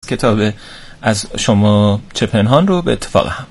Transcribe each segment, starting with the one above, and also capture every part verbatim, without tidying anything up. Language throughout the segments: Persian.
کتاب از شما چه پنهان رو به اتفاق هم.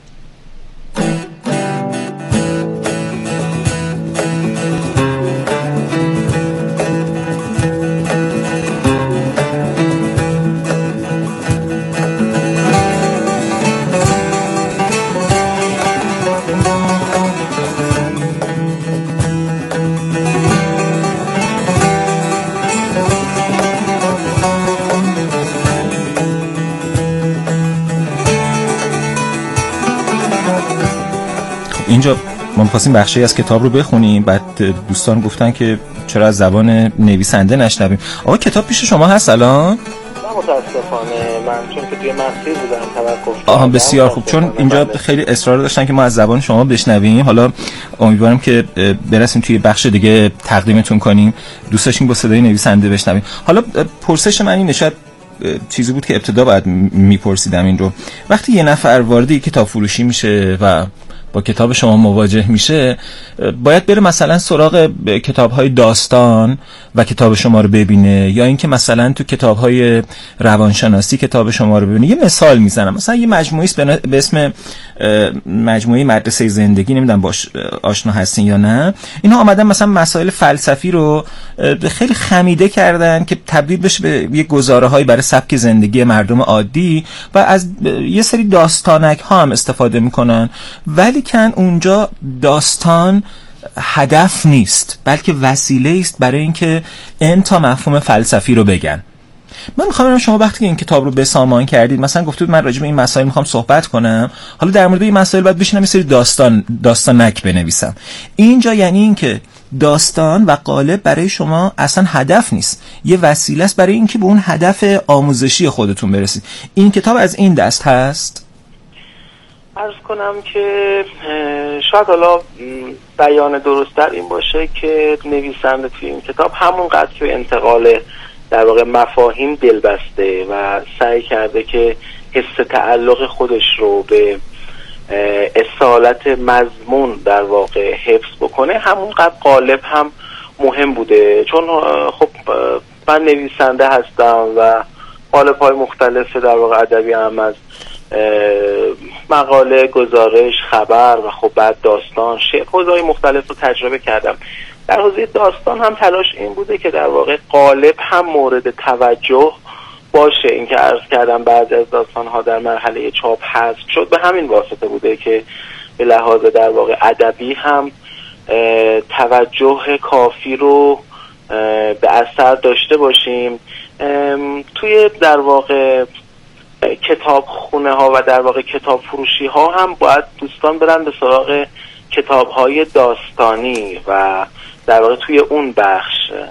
اینجا ما می‌خواستیم بخشی از کتاب رو بخونیم، بعد دوستان گفتن که چرا از زبان نویسنده نشنویم. آقا کتاب پیش شما هست الان؟ نه متاسفانه من چون که توی مسیر بودم توقف کردم. آها بسیار خوب، چون اینجا خیلی اصرار داشتن که ما از زبان شما بشنویم. حالا امیدوارم که برسیم توی بخش دیگه تقدیمتون کنیم. دوست داشتیم با صدای نویسنده بشنویم. حالا پرسش من اینه، شاید چیزی بود که ابتدا باید میپرسیدم این رو. وقتی یه نفر وارد کتاب فروشی میشه و با کتاب شما مواجه میشه، باید بره مثلا سراغ کتاب‌های داستان و کتاب شما رو ببینه، یا اینکه مثلا تو کتاب‌های روانشناسی کتاب شما رو ببینه؟ یه مثال میزنم، مثلا یه مجموعه است به اسم مجموعه مدرسه زندگی، نمیدونم باش آشنا هستین یا نه. اینا آمدن مثلا مسائل فلسفی رو خیلی خمیده کردن که تبدیل بشه به یه گزاره‌هایی برای سبک زندگی مردم عادی و از یه سری داستانک ها هم استفاده میکنن، ولی کن اونجا داستان هدف نیست بلکه وسیله است برای اینکه ان تا مفهوم فلسفی رو بگن. من میخوام ببینم شما وقتی که این کتاب رو بسامان کردید، مثلا گفتید من راجع به این مسائل میخوام صحبت کنم، حالا در مورد این مسائل باید بشینم یه سری داستان داستانک بنویسم. اینجا یعنی این که داستان و قالب برای شما اصلا هدف نیست، یه وسیله است برای اینکه به اون هدف آموزشی خودتون برسید. این کتاب از این دست هست؟ عرض کنم که شاید حالا بیان درست‌تر این باشه که نویسنده توی این کتاب همونقدر که انتقال در واقع مفاهیم دل بسته و سعی کرده که حس تعلق خودش رو به اصالت مضمون در واقع حفظ بکنه، همونقدر قالب هم مهم بوده. چون خب من نویسنده هستم و قالب‌های مختلف در واقع ادبی هم از مقاله، گزارش، خبر و خب بعد داستان، شعر، حوزه‌های مختلف رو تجربه کردم. در حوزه داستان هم تلاش این بوده که در واقع قالب هم مورد توجه باشه. این که عرض کردم بعضی از داستان‌ها در مرحله چاپ حذف شد، به همین واسطه بوده که به لحاظ در واقع ادبی هم توجه کافی رو به اثر داشته باشیم. توی در واقع کتاب خونه ها و در واقع کتاب فروشی ها هم باید دوستان برن به سراغ کتاب های داستانی و در واقع توی اون بخش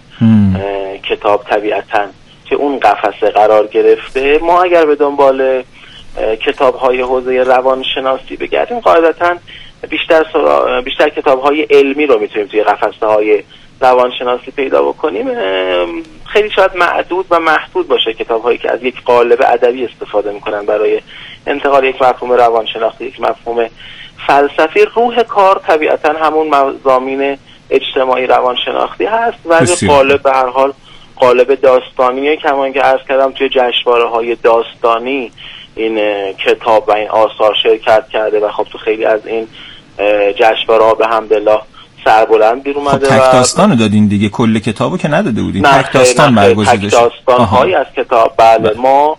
کتاب طبیعتاً که اون قفسه قرار گرفته. ما اگر به دنبال کتاب های حوزه روانشناسی بگردیم، قاعدتاً بیشتر سرا... بیشتر کتاب های علمی رو میتونیم توی قفسه های روانشناسی پیدا بکنیم. خیلی شاید معدود و محدود باشه کتاب هایی که از یک قالب ادبی استفاده میکنن برای انتقال یک مفهوم روانشناختی، یک مفهوم فلسفی. روح کار طبیعتاً همون مضامین اجتماعی روانشناختی هست، ولی قالب به هر حال قالب داستانیه. کما اینکه عرض کردم توی جشنواره های داستانی این کتاب و این آثار شرکت کرده و خب تو خیلی از این جشنواره ها به حمدالله سربلند بیرون اومده. خب تک داستانو دادین دیگه، کل کتابو که نداده بودین؟ تک داستان برگزیده شد. تک داستان هایی از کتاب. بله ما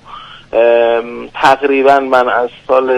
تقریبا من از سال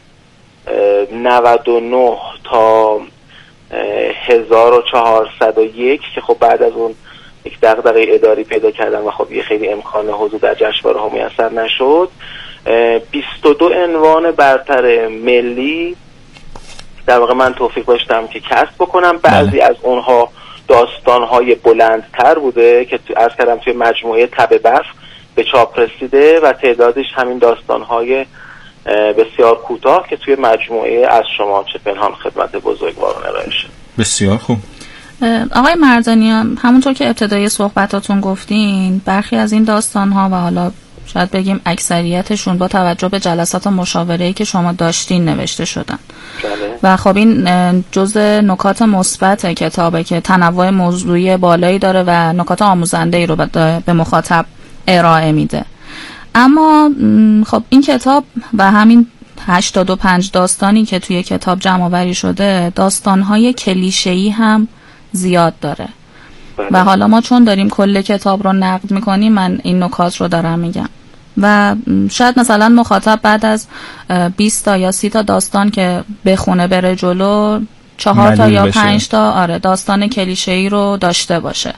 نود و نه تا هزار و چهارصد و یک که خب بعد از اون یک دغدغه اداری پیدا کردم و خب یه خیلی امکان حضور در جشنواره ها میسر نشد، بیست و دو عنوان برتر ملی در واقع من توفیق داشتم که کسب بکنم. بعضی بله. از اونها داستان‌های بلندتر بوده که تو عرض کردم توی مجموعه تب برف به چاپ رسیده و تعدادش همین داستان‌های بسیار کوتاه که توی مجموعه از شما چه پنهان خدمت بزرگواران ارائه شد. بسیار خوب. آقای مردانیان، همونطور که ابتدای صحبتاتون گفتین، برخی از این داستان‌ها و حالا شاید بگیم اکثریتشون با توجه به جلسات مشاوره‌ای که شما داشتین نوشته شدن. بله. و خب این جزء نکات مثبت کتابه که تنوع موضوعی بالایی داره و نکات آموزنده‌ای رو به مخاطب ارائه میده. اما خب این کتاب و همین هشتاد و پنج داستانی که توی کتاب جمع آوری شده داستان‌های کلیشه‌ای هم زیاد داره. بله. و حالا ما چون داریم کل کتاب رو نقد میکنیم من این نکات رو دارم میگم و شاید مثلا مخاطب بعد از بیست تا یا سی تا داستان که بخونه بره جلو چهار تا یا پنج تا آره داستان کلیشه‌ای رو داشته باشه.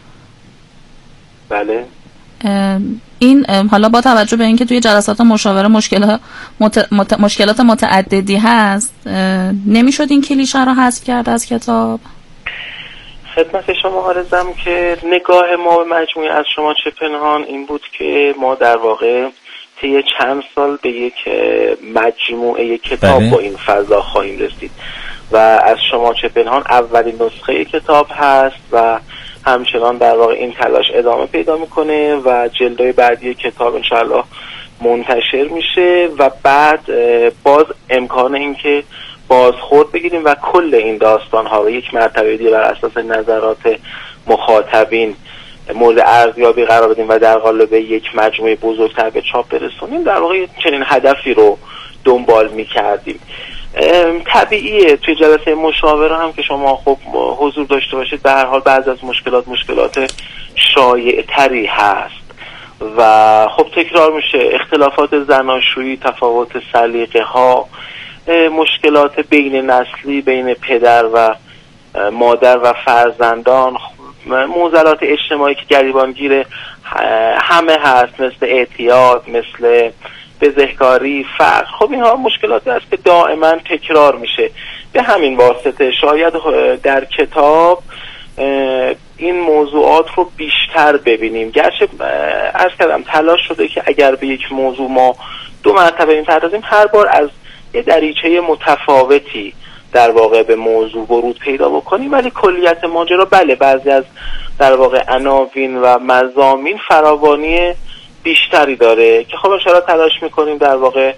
بله. این حالا با توجه به اینکه توی جلسات مشاوره مشکلات مت... مت... مشکلات متعددی هست نمیشد این کلیشه رو حذف کرد از کتاب؟ خدمت شما عرضم که نگاه ما به مجموعه از شما چه پنهان این بود که ما در واقع طی چند سال به یک مجموعه کتاب بله. با این فضا خواهیم رسید و از شما چه پنهان اولین نسخه کتاب هست و همچنان در واقع این تلاش ادامه پیدا میکنه و جلدهای بعدی کتاب انشاءالله منتشر میشه و بعد باز امکان این که بازخورد بگیریم و کل این داستان ها و یک مرتبه دیگه بر اساس نظرات مخاطبین مورد ارزیابی قرار بدیم و در قالب یک مجموعه بزرگتر به چاپ برسونیم. در واقع چنین هدفی رو دنبال میکردیم. طبیعیه توی جلسه مشاوره هم که شما خب حضور داشته باشید به هر حال بعضی از مشکلات مشکلات شایع تری هست و خب تکرار میشه اختلافات زناشویی، تفاوت سلیقه ها، مشکلات بین نسلی بین پدر و مادر و فرزندان، معضلات اجتماعی که گریبانگیر همه هست مثل اعتیاد، مثل بزهکاری، فقر. خب اینها مشکلاتی است که دائما تکرار میشه. به همین واسطه شاید در کتاب این موضوعات رو بیشتر ببینیم. گرچه عرض کردم تلاش شده که اگر به یک موضوع ما دو مرتبه می‌پردازیم هر بار از یه دریچه متفاوتی در واقع به موضوع ورود پیدا بکنیم، ولی کلیت ماجرا بله بعضی از در واقع عناوین و مضامین فراوانی بیشتری داره که خب انشاءالله تلاش میکنیم در واقع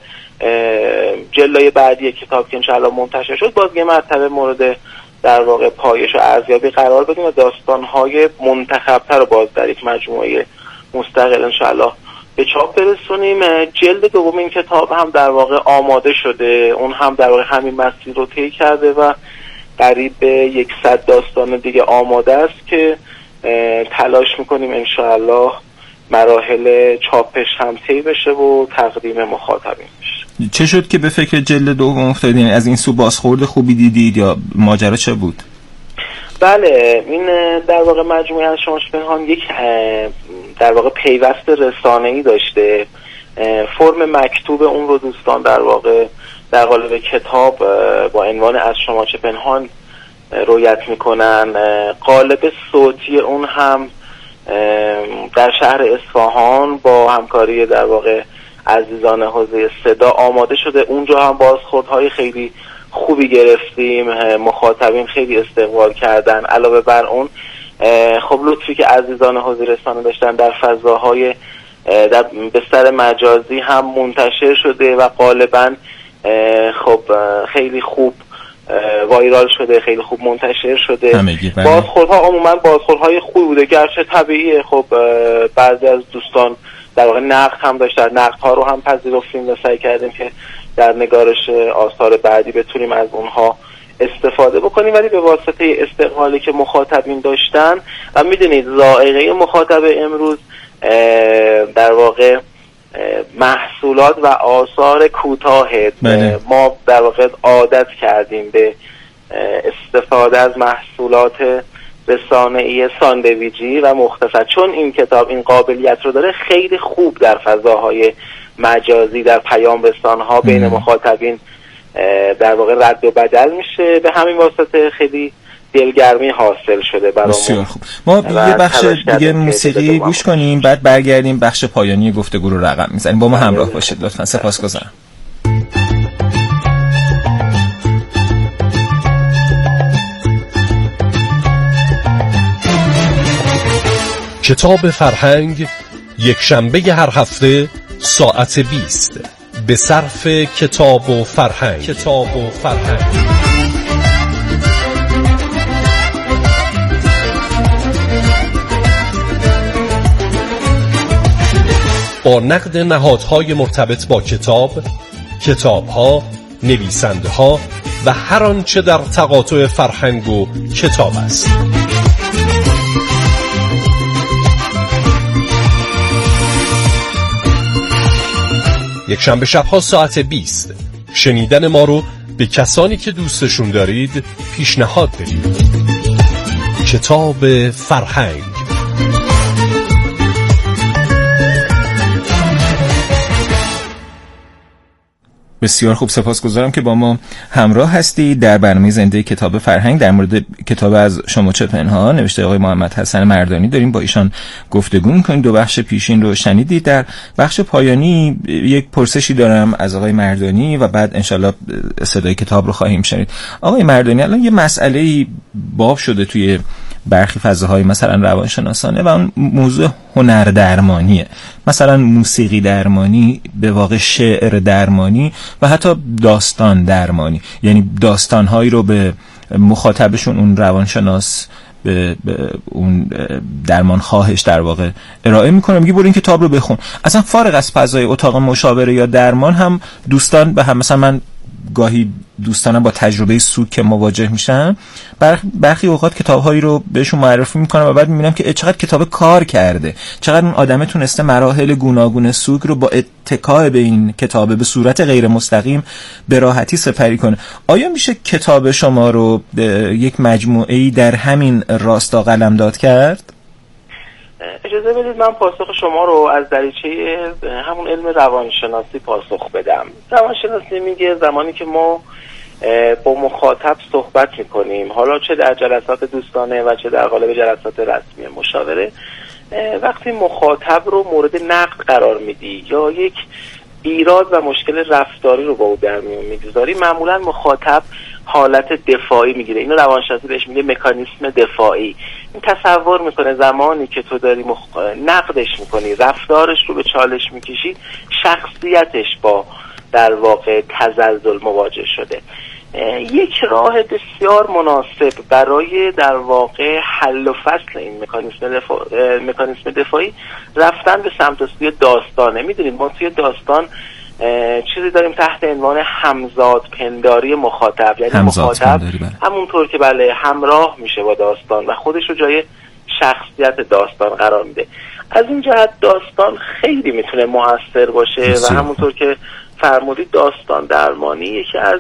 جلوی بعدی کتاب که انشاءالله منتشر شد باز یه مرتبه مورد در واقع پایش و ارزیابی قرار بدیم و داستان‌های منتخب‌تر رو باز در یک مجموعه مستقل انشاءالله به چاپ برسونیم. جلد دوم این کتاب هم در واقع آماده شده، اون هم در واقع همین مسیر رو طی کرده و قریب به صد داستان دیگه آماده است که تلاش میکنیم انشاءالله مراحل چاپش هم طی بشه و تقدیم مخاطبین بشه. چه شد که به فکر جلد دوم افتادین؟ از این سو بازخورد خوبی دیدید یا ماجرا چه بود؟ بله این در واقع مجموعه از شما پنهان یک در واقع پیوست رسانه‌ای داشته. فرم مکتوب اون رو دوستان در واقع در قالب کتاب با عنوان از شما چه پنهان رویت میکنن. قالب صوتی اون هم در شهر اصفهان با همکاری در واقع عزیزان حوزه صدا آماده شده. اونجا هم بازخوردهای خیلی خوبی گرفتیم، مخاطبین خیلی استقبال کردن. علاوه بر اون خب لطفی که عزیزان حوزه رسانه داشتن در فضاهای در بستر مجازی هم منتشر شده و غالبا خب خیلی خوب وایرال شده، خیلی خوب منتشر شده. بازخوردها عموما بازخوردهای خوبی بوده، گرچه طبیعیه خب بعضی از دوستان در واقع نقد هم داشتن، نقدها رو هم پذیرفتیم و سعی کردیم که در نگارش آثار بعدی بتونیم از اونها استفاده بکنیم، ولی به واسطه استقبالی که مخاطبین داشتن و میدونید ذائقه مخاطب امروز در واقع محصولات و آثار کوتاه، ما در واقع عادت کردیم به استفاده از محصولات رسانه‌ای ساندویجی و مختصر. چون این کتاب این قابلیت رو داره خیلی خوب در فضاهای مجازی در پیام رسان‌ها بین مخاطبین در واقع رد و بدل میشه. به همین واسطه خیلی دلگرمی حاصل شده برامون. بسیار خوب. ما یه بخش دیگه موسیقی گوش کنیم بعد برگردیم بخش پایانی گفتگو رو رقم میزنیم. با ما همراه باشید لطفاً. سپاسگزارم. کتاب فرهنگ یک شنبه هر هفته ساعت بیست به صرف کتاب و فرهنگ. کتاب و فرهنگ. با نقد نهادهای مرتبط با کتاب، کتابها، نویسنده ها و هر آنچه در تقاطع فرهنگ و کتاب است. یک شنبه شبها ساعت بیست شنیدن ما رو به کسانی که دوستشون دارید پیشنهاد بدید. کتاب فرهنگ. بسیار خوب، سپاسگزارم که با ما همراه هستی در برنامه زنده کتاب فرهنگ. در مورد کتاب از شما چه پنهان نوشته آقای محمد حسن مردانی داریم با ایشان گفتگو می‌کنیم. دو بخش پیشین رو شنیدید. در بخش پایانی یک پرسشی دارم از آقای مردانی و بعد انشالله صدای کتاب رو خواهیم شنید. آقای مردانی، الان یه مسئله‌ای باب شده توی برخی فضاهای مثلا روانشناسانه و اون موضوع هنر درمانیه، مثلا موسیقی درمانی، به واقع شعر درمانی و حتی داستان درمانی، یعنی داستانهایی رو به مخاطبشون اون روانشناس به, به اون درمان خواهش در واقع ارائه میکنه، میگه برو این کتاب رو بخون. اصلا فارغ از فضای اتاق مشاوره یا درمان هم دوستان به هم، مثلا من گاهی دوستانم با تجربه سوگ که مواجه میشن برخی اوقات کتاب‌هایی رو بهشون معرفی میکنم و بعد میبینم که چقدر کتاب کار کرده، چقدر اون آدمه تونسته مراحل گوناگون سوگ رو با اتکا به این کتاب به صورت غیر مستقیم به راحتی سپری کنه. آیا میشه کتاب شما رو یک مجموعه‌ای در همین راستا قلمداد کرد؟ اجازه بدید من پاسخ شما رو از دریچه همون علم روانشناسی پاسخ بدم. روانشناسی میگه زمانی که ما با مخاطب صحبت میکنیم، حالا چه در جلسات دوستانه و چه در قالب جلسات رسمی مشاوره، وقتی مخاطب رو مورد نقد قرار میدی یا یک ایراد و مشکل رفتاری رو با او در میون میگذاری، معمولا مخاطب حالت دفاعی میگیره. اینو روانشناسی بهش میگه مکانیسم دفاعی. این تصور میکنه زمانی که تو داری مخ... نقدش میکنی، رفتارش رو به چالش میکشی، شخصیتش با در واقع تزلزل مواجه شده. یک راه بسیار مناسب برای در واقع حل و فصل این مکانیسم دفاع... مکانیسم دفاعی رفتن به سمت و سوی داستانه. میدونید ما توی داستان چیزی داریم تحت عنوان همزاد پنداری مخاطب، یعنی مخاطب همونطور که بله همراه میشه با داستان و خودش رو جای شخصیت داستان قرار میده. از این جهت داستان خیلی میتونه مؤثر باشه و همونطور که فرمودید داستان درمانی یکی از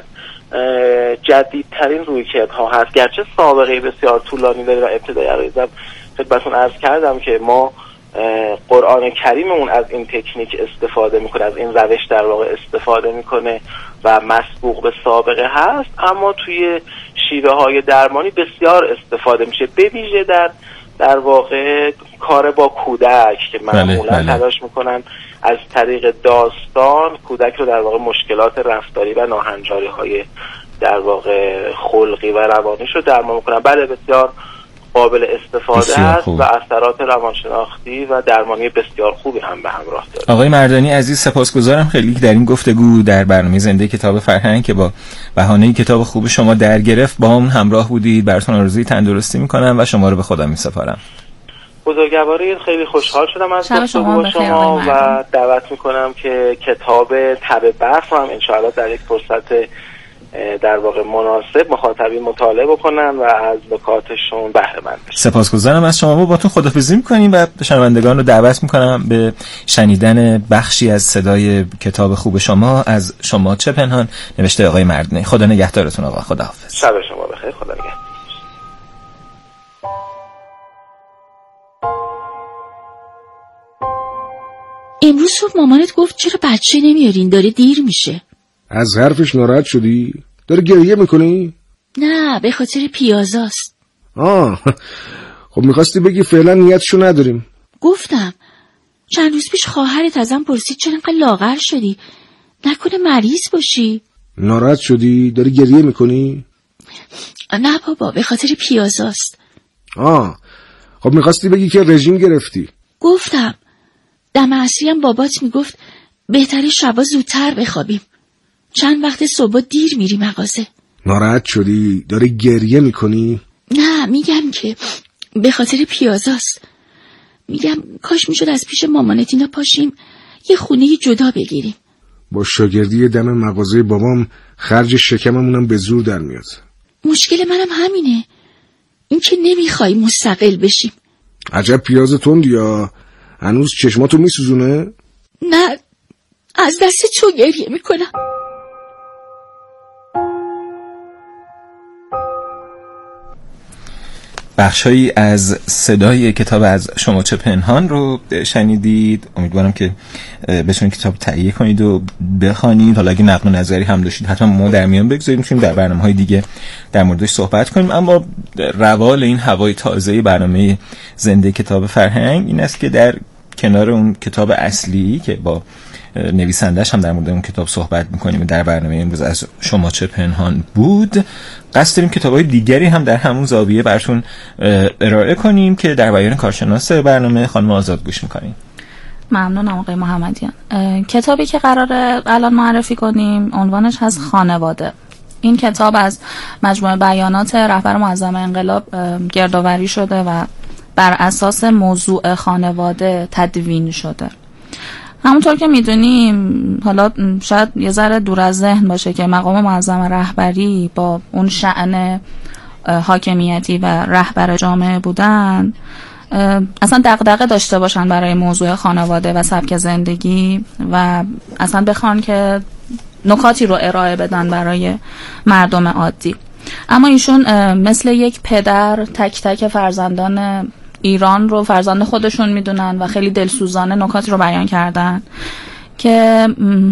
جدیدترین رویکردها هست، گرچه سابقه بسیار طولانی داره و ابتدای عرایزم خدمتتون عرض کردم که ما قرآن کریممون از این تکنیک استفاده میکنه، از این روش در واقع استفاده میکنه و مسبوق به سابقه هست، اما توی شیوه های درمانی بسیار استفاده میشه، به ویژه در در واقع کار با کودک که معمولا تلاش میکنن از طریق داستان کودک رو در واقع مشکلات رفتاری و ناهنجاری های در واقع خلقی و روانیش رو درمان میکنن. بله بسیار قابل استفاده است و اثرات روانشناختی و درمانی بسیار خوبی هم به همراه داره. آقای مردانی عزیز سپاسگزارم خیلی در این گفتگو در برنامه زنده کتاب فرهنگ که با بهانه کتاب خوب شما در گرفت با هم همراه بودید. براتون آرزوی تندرستی میکنم و شما رو به خدا میسپارم. بزرگوارید، خیلی خوشحال شدم از گفتگو با شما و دعوت میکنم که کتاب تب برف رو هم انشاءالله در یک فرصت در واقع مناسب مخاطبین مطالعه بکنن و از نکاتشون بهره مند بشن. سپاسگزارم از شما. با باتون خداحافظی می‌کنیم و شنوندگان رو دعوت می‌کنم به شنیدن بخشی از صدای کتاب خوب شما از شما چه پنهان نوشته آقای مردانی. خدا نگهدارتون آقا. خداحافظ. شب شما بخیر. خدا نگهدار. امروز صبح مامانت گفت چرا بچه نمیارین، داره دیر میشه. از حرفش ناراحت شدی؟ داره گریه میکنی؟ نه به خاطر پیازاست. آه خب میخواستی بگی فعلا نیتشو نداریم. گفتم چند روز پیش خواهرت ازم پرسید چرا انقدر لاغر شدی، نکنه مریض باشی؟ ناراحت شدی؟ داری گریه میکنی؟ نه بابا به خاطر پیازاست. آه خب میخواستی بگی که رژیم گرفتی. گفتم دم عصری هم بابات میگفت بهتره شبا زودتر بخوابیم، چند وقت صبح دیر میری مغازه. ناراحت شدی؟ داری گریه میکنی؟ نه میگم که به خاطر پیازاست. میگم کاش میشد از پیش مامانت اینا پاشیم یه خونه جدا بگیریم. با شاگردی دم مغازه بابام خرج شکممونم به زور در میاد. مشکل منم همینه، این که نمیخوای مستقل بشیم. عجب پیاز تندی یا هنوز چشماتو میسوزونه؟ نه، از دست تو گریه میکنم. بخشایی از صدای کتاب از شما چه پنهان رو شنیدید. امیدوارم که بتونید کتاب تهیه کنید و بخوانید. حالا اگه نقد و نظری هم داشتید حتما ما در میان بگذارید، میتونیم در برنامه‌های دیگه در موردش صحبت کنیم. اما روال این هوای تازه برنامه زنده کتاب فرهنگ این است که در کنار اون کتاب اصلی که با نویسندش هم در مورد اون کتاب صحبت میکنیم در برنامه امروز از شما چه پنهان بود، قصد داریم کتاب‌های دیگری هم در همون زاویه براتون ارائه کنیم که در بیان کارشناس برنامه خانم آزاد گوش میکنیم. ممنونم آقای محمدیان. کتابی که قراره الان معرفی کنیم عنوانش هست خانواده. این کتاب از مجموعه بیانات رهبر معظم انقلاب گردآوری شده و بر اساس موضوع خانواده تدوین شده. همونطور که میدونیم، حالا شاید یه ذره دور از ذهن باشه که مقام معظم رهبری با اون شأن حاکمیتی و رهبر جامعه بودن اصلا دغدغه داشته باشن برای موضوع خانواده و سبک زندگی و اصلا بخوان که نکاتی رو ارائه بدن برای مردم عادی. اما ایشون مثل یک پدر تک تک فرزندان ایران رو فرزند خودشون میدونن و خیلی دلسوزانه نکاتی رو بیان کردن که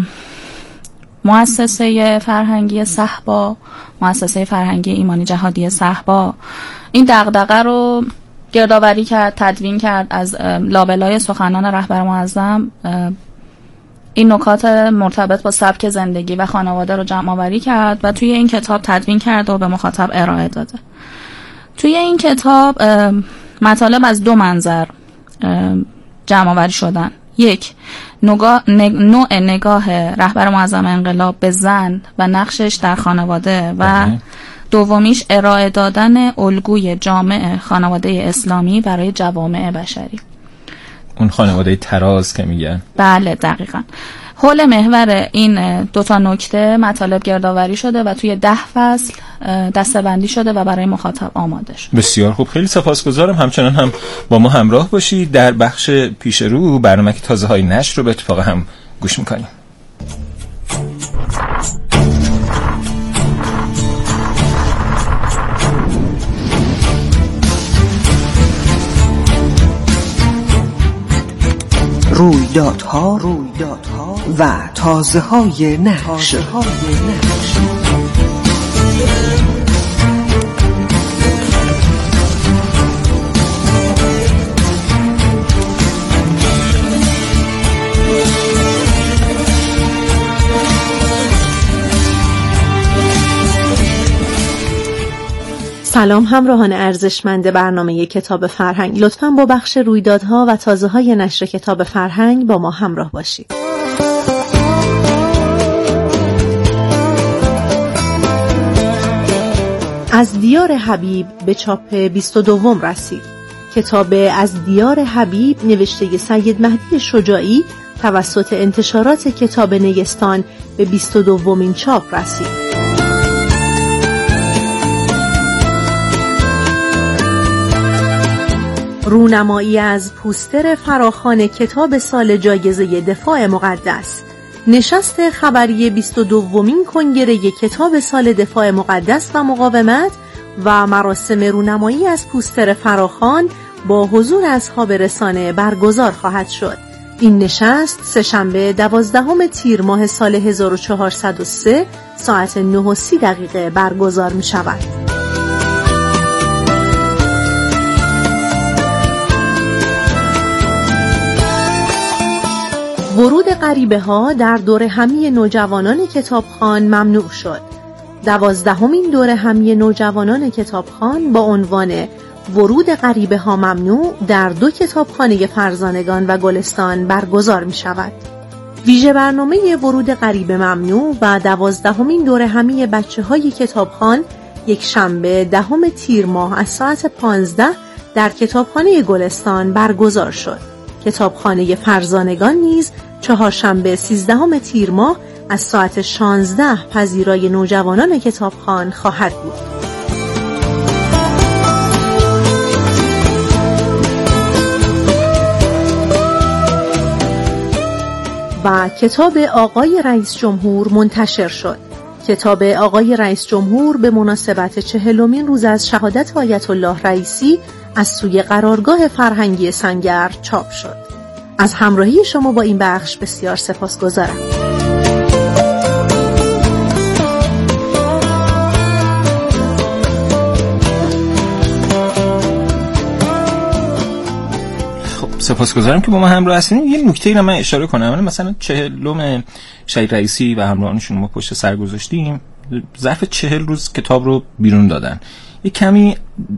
مؤسسه فرهنگی صحبا، مؤسسه فرهنگی ایمانی جهادی صحبا این دغدغه رو گردآوری کرد، تدوین کرد از لابلای سخنان رهبر معظم. این نکات مرتبط با سبک زندگی و خانواده رو جمع آوری کرد و توی این کتاب تدوین کرد و به مخاطب ارائه داده. توی این کتاب مطالب از دو منظر جمع آوری شدن. یک، نوع نگاه رهبر معظم انقلاب به زن و نقشش در خانواده و دومیش ارائه دادن الگوی جامع خانواده اسلامی برای جوامع بشری. اون خانواده تراز که میگن. بله دقیقاً. حول محور این دوتا نکته مطالب گردآوری شده و توی ده فصل دسته‌بندی شده و برای مخاطب آماده شده. بسیار خوب، خیلی سپاسگزارم. همچنان هم با ما همراه باشید. در بخش پیش رو برنامه تازه های نشر رو به اتفاق هم گوش میکنیم. رویدادها رویدادها و تازه های نشر. سلام همراهان ارزشمند برنامه کتاب فرهنگ، لطفاً با بخش رویدادها و تازه های نشر کتاب فرهنگ با ما همراه باشید. از دیار حبیب به چاپ بیست و دوم رسید. کتاب از دیار حبیب نوشته سید مهدی شجاعی توسط انتشارات کتاب نیستان به بیست و دومین چاپ رسید. رونمایی از پوستر فراخوان کتاب سال جایزه دفاع مقدس. نشست خبری بیست و دومین کنگره کتاب سال دفاع مقدس و مقاومت و مراسم رونمایی از پوستر فراخوان با حضور اصحاب رسانه برگزار خواهد شد. این نشست سه‌شنبه دوازدهم تیر ماه سال هزار و چهارصد و سه ساعت نه و سی دقیقه برگزار می شود. ورود غریبه ها در دور همی نوجوانان کتابخوان ممنوع شد. دوازدهمین دور همی نوجوانان کتابخوان با عنوان ورود غریبه ها ممنوع در دو کتابخانه فرزانگان و گلستان برگزار می شود. ویژه برنامه ورود غریبه ممنوع و دوازدهمین دور همی بچه های کتابخوان یک شنبه دهم تیر ماه از ساعت پانزده در کتابخانه گلستان برگزار شد. کتابخانه فرزانگان نیز چهارشنبه سیزدهم تیر ماه از ساعت شانزده پذیرای نوجوانان کتابخوان خواهد بود. و کتاب آقای رئیس جمهور منتشر شد. کتاب آقای رئیس جمهور به مناسبت چهلمین روز از شهادت آیت الله رئیسی از سوی قرارگاه فرهنگی سنگر چاپ شد. از همراهی شما با این بخش بسیار سپاسگزارم. سپاسگزارم که با ما همراه هستین. یه نکته‌ای رو من اشاره کنم. مثلا چهلم شهید رئیسی و همراهانشون ما پشت سر گذاشتیم. ظرف چهل روز کتاب رو بیرون دادن. یه کمی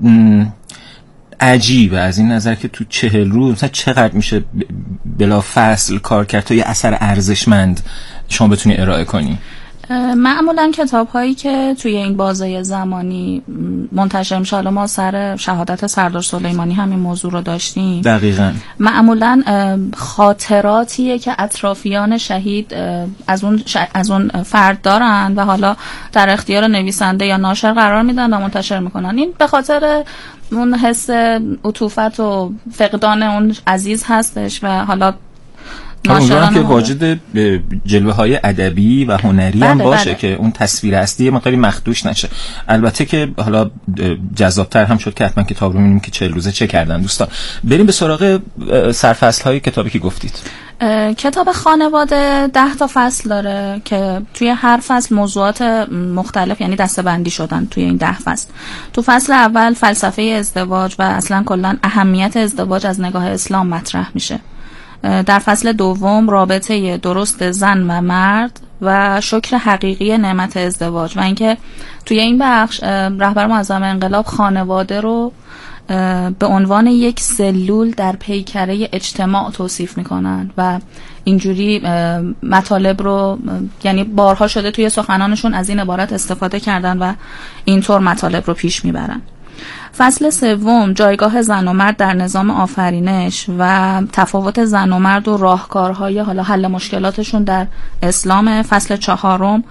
عجیبه از این نظر که تو چهل روز مثلا چقدر میشه بلا فصل کار کرد تا یه اثر ارزشمند شما بتونی ارائه کنی. معمولا کتاب هایی که توی این بازه زمانی منتشر میشه، حالا ما سر شهادت سردار سلیمانی همین موضوع رو داشتیم، دقیقاً معمولا خاطراتیه که اطرافیان شهید از اون ش... از اون فرد دارن و حالا در اختیار نویسنده یا ناشر قرار میدن و منتشر میکنن. این به خاطر اون حس عطوفت و فقدان اون عزیز هستش و حالا امیدوارم که واجد جلوه های ادبی و هنری بله هم باشه بله. که اون تصویر اصلی مقداری مخدوش نشه. البته که حالا جذابتر هم شد که حتما کتاب رو می‌بینیم که چهل روزه چه کردن. دوستان بریم به سراغ سرفصل های کتابی که گفتید. کتاب خانواده ده تا فصل داره که توی هر فصل موضوعات مختلف یعنی دسته‌بندی شدن توی این ده فصل. تو فصل اول فلسفه ازدواج و اصلا کلا اهمیت ازدواج از نگاه اسلام مطرح میشه. در فصل دوم رابطه درست زن و مرد و شکر حقیقی نعمت ازدواج و اینکه توی این بخش رهبر معظم انقلاب خانواده رو به عنوان یک سلول در پیکره اجتماع توصیف میکنن و اینجوری مطالب رو یعنی بارها شده توی سخنانشون از این عبارت استفاده کردن و اینطور مطالب رو پیش میبرن. فصل سوم جایگاه زن و مرد در نظام آفرینش و تفاوت زن و مرد و راهکارهای حالا حل مشکلاتشون در اسلام. فصل چهارم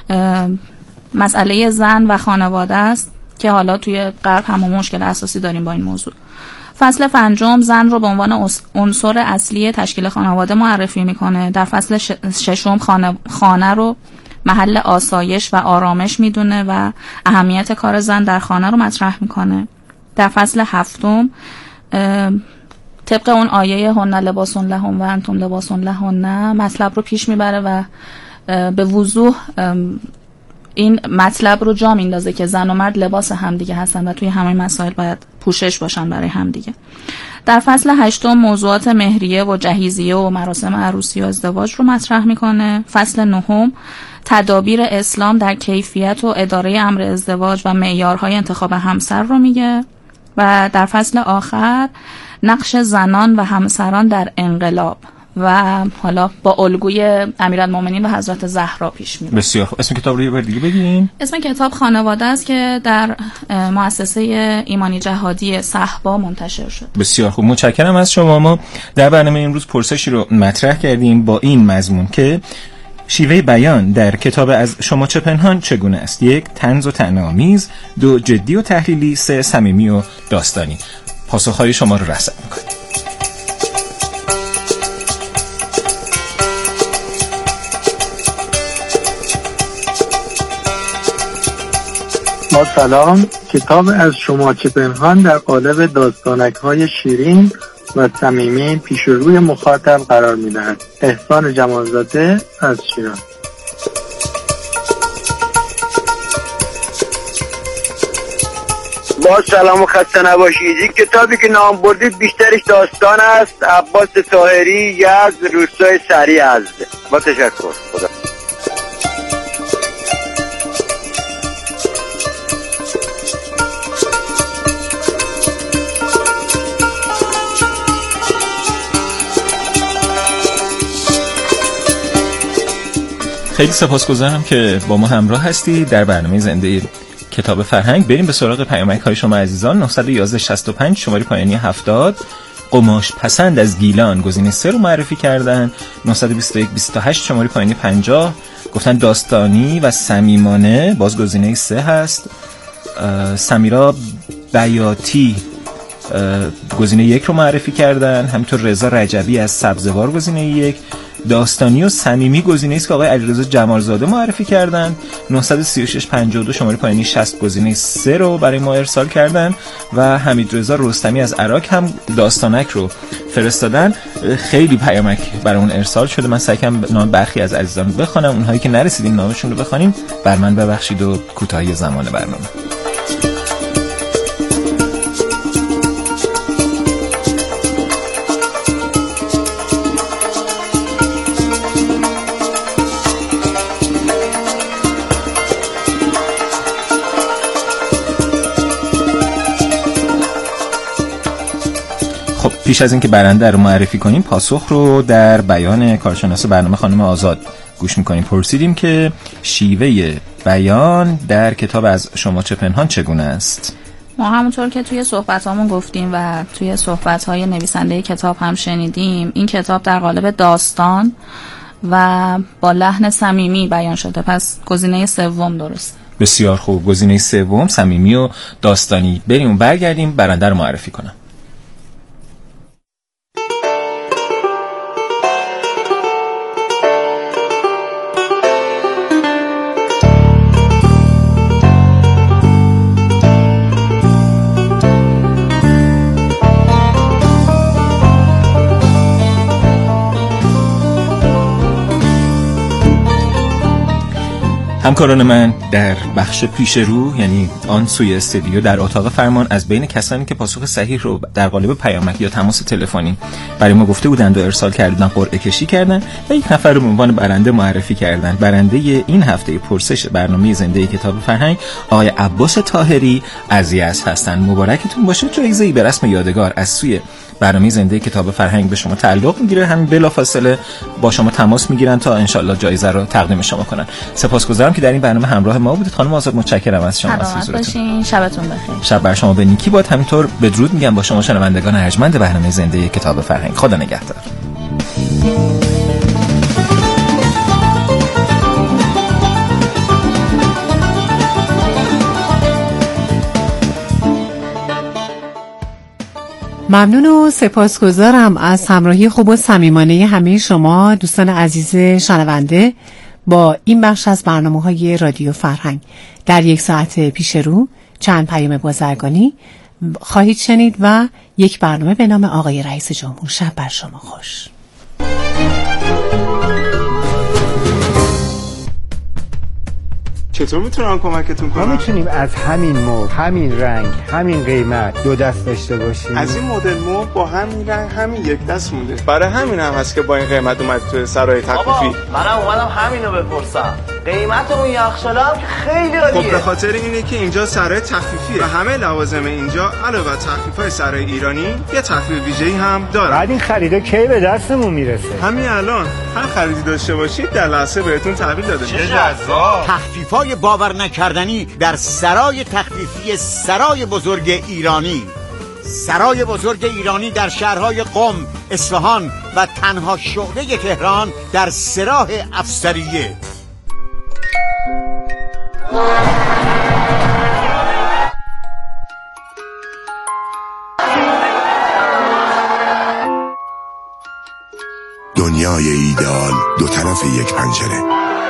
مسئله زن و خانواده است که حالا توی غرب هم مشکل اساسی داریم با این موضوع. فصل پنجم زن رو به عنوان عنصر اصلی تشکیل خانواده معرفی میکنه. در فصل ششم خانه, خانه رو محل آسایش و آرامش میدونه و اهمیت کار زن در خانه رو مطرح میکنه. در فصل هفتم طبق اون آیه هن لباسون لهم و انتم لباسون لهن مطلب رو پیش میبره و به وضوح این مطلب رو جا میندازه که زن و مرد لباس همدیگه هستن و توی همه مسائل باید پوشش باشن برای همدیگه. در فصل هشتم موضوعات مهریه و جهیزیه و مراسم عروسی و ازدواج رو مطرح میکنه. فصل نهم تدابیر اسلام در کیفیت و اداره امر ازدواج و معیارهای انتخاب همسر رو میگه و در فصل آخر نقش زنان و همسران در انقلاب و حالا با الگوی امیرالمومنین و حضرت زهرا پیش میره. بسیار خوب. اسم کتاب رو یه بار دیگه بگین. اسم کتاب خانواده است که در مؤسسه ایمانی جهادی صحبا منتشر شد. بسیار خوب. متشکرم از شما. ما در برنامه امروز پرسشی رو مطرح کردیم با این مضمون که شیوه بیان در کتاب از شما چه پنهان چگونه است؟ یک، طنز و طعنه‌آمیز. دو، جدی و تحلیلی. سه، صمیمی و داستانی. پاسخهای شما رو رصد می‌کنیم. با سلام. کتاب از شما چه پنهان در قالب داستانک‌های شیرین و صمیمی پیش روی مخاطب قرار می‌دهد. احسان جمالزاده از شیراز. با سلام و خسته نباشید. این کتابی که نام بردید بیشترش داستان است. عباس طاهری، یزد، روستای سری یزد. با تشکر. خدا. خیلی سپاسگزارم که با ما همراه هستی در برنامه زنده کتاب فرهنگ. بریم به سراغ پیامک های شما عزیزان. نه یک یک شش پنج شماره پایانی هفتاد قماش پسند از گیلان گزینه سه رو معرفی کردن. نهصد و بیست و یک بیست و هشت شماره پایینی پنجاه گفتن داستانی و صمیمانه، باز گزینه سه هست. سمیرا بیاتی گزینه یک رو معرفی کردن. همینطور رضا رجبی از سبزوار گزینه یک. داستانی و صمیمی گزینه‌ای است که آقای علیرضا جمالزاده معرفی کردن. نهصد و سی و شش پنجاه و دو شماره پایینی شصت گزینه سه رو برای ما ارسال کردن و حمیدرضا رستمی از عراق هم داستانک رو فرستادن. خیلی پیامک برای اون ارسال شده. من سعی کردم نام برخی از عزیزان بخونم، اونهایی که نرسیدیم نامشون رو بخونیم بر من ببخشید و کوتاهی زمان برنامه. پیش از اینکه برنده رو معرفی کنیم پاسخ رو در بیان کارشناس برنامه خانم آزاد گوش میکنیم. پرسیدیم که شیوه بیان در کتاب از شما چه پنهان چگونه است؟ ما همونطور که توی صحبتامون گفتیم و توی صحبت‌های نویسنده کتاب هم شنیدیم، این کتاب در قالب داستان و با لحن صمیمی بیان شده، پس گزینه سوم درست. بسیار خوب، گزینه سوم صمیمی و داستانی. بریم برگردیم برنده رو معرفی کنم. همکاران من در بخش پیش رو، یعنی آن سوی استودیو در اتاق فرمان، از بین کسانی که پاسخ صحیح رو در قالب پیامک یا تماس تلفنی برای ما گفته بودند و ارسال کردن قرعه کشی کردن و یک نفر رو به عنوان برنده معرفی کردن. برنده این هفته پرسش برنامه زنده کتاب فرهنگ آقای عباس طاهری از یزد هستند. مبارکتون باشه. جایزه‌ای به رسم یادگار از سوی برنامه زنده کتاب فرهنگ به شما تعلق میگیره. همین بلافاصله با شما تماس میگیرن تا انشالله جایزه رو تقدیم شما کنن. سپاسگزارم که در این برنامه همراه ما بودید. خانم آزاد متشکرم از شما. سلامت باشین. شبتون بخیر. شب بر شما به نیکی باد. همینطور بدرود میگم با شما شنوندگان ارجمند برنامه زنده کتاب فرهنگ. خدا نگهدار. ممنون و سپاسگزارم از همراهی خوب و صمیمانه همه شما دوستان عزیز شنونده با این بخش از برنامه‌های رادیو فرهنگ. در یک ساعت پیش رو چند پیام بازرگانی خواهید شنید و یک برنامه به نام آقای رئیس جمهور. شب بر شما خوش. چطور میتونم کمکتون کنم؟ ما میتونیم از همین مبل، همین رنگ، همین قیمت دو دست داشته باشیم. از این مدل مبل با همین رنگ همین یک دست مونده. برای همین هم هست که با این قیمت اومد تو سرای تخفیفی. منم اومدم همینو بپرسم. قیمت اون یخچال هم خیلی عالیه. خب به خاطر اینه که اینجا سرای تخفیفیه و همه لوازم اینجا علاوه بر تخفیفای سرای ایرانی یه تخفیف ویژه‌ای هم داره. بعد این خریدا کی به دستمون میرسه؟ همین الان هر خریدی داشته باشید در لحظه بهتون تحویل داده میشه. جذاب. تخفیفای باور نکردنی در سرای تخفیفی سرای بزرگ ایرانی. سرای بزرگ ایرانی در شهرهای قم، اصفهان و تنها شعبه تهران در سراح افسریه. دنیای ایدئال دو طرف یک پنجره.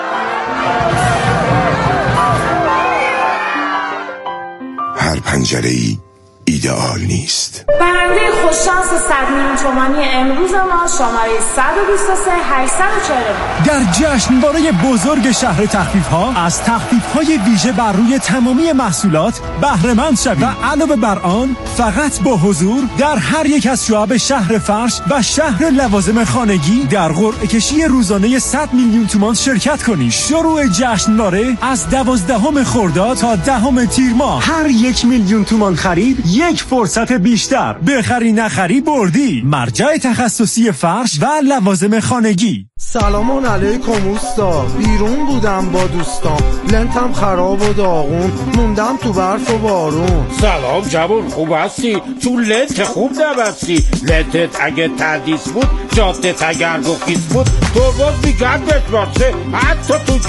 هر پنجره‌ای ایدئال نیست. برنده خوششانس صد میلیون تومانی امروز ما شماره صد و بیست و سه هشتصد و چهل در جشنواره بزرگ شهر تخفیف ها از تخفیف های ویژه بر روی تمامی محصولات بهره مند شوید و علاوه بر آن فقط با حضور در هر یک از شعب شهر فرش و شهر لوازم خانگی در قرعه کشی روزانه صد میلیون تومان شرکت کنید. شروع جشنواره از دوازدهم خرداد تا دهم تیر ماه. هر یک میلیون تومان خرید یک فرصت بیشتر. بخری نخری بردی. مرجع تخصصی فرش و لوازم خانگی. سلامان علیکم اوستا، بیرون بودم با دوستام، لنتم خراب و داغون، موندم تو برف و بارون. سلام جوان، خوب هستی؟ تو لنت خوب نبستی. لنتت اگه تردیس بود، جادت اگر گخیز بود، تو باز میگرد بهت بارسه، حتی تو